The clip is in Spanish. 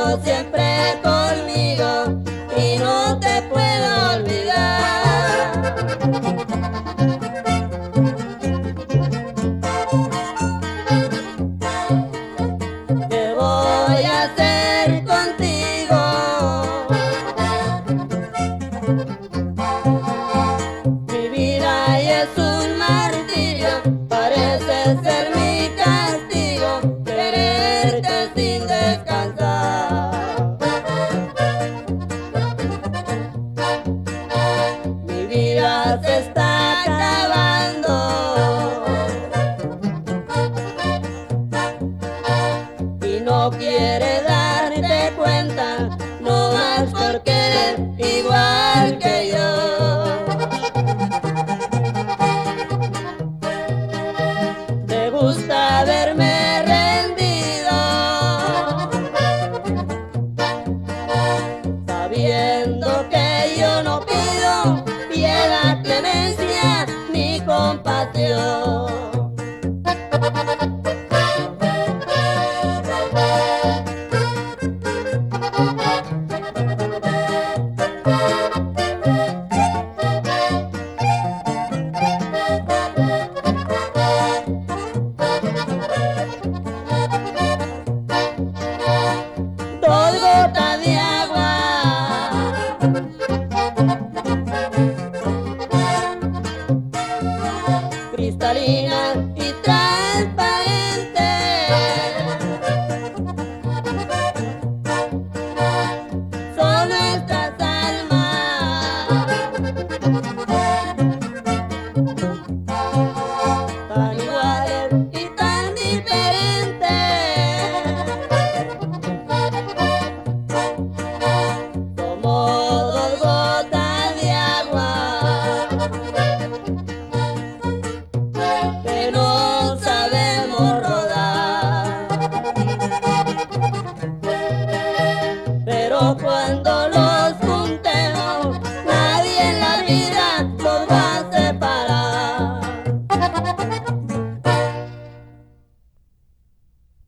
siempre conmigo y no te puedo olvidar. ¿Qué voy a hacer contigo? Mi vida ya es un martirio, parece ser mi castigo, quererte sin descansar. Mi vida se está acabando y no quiere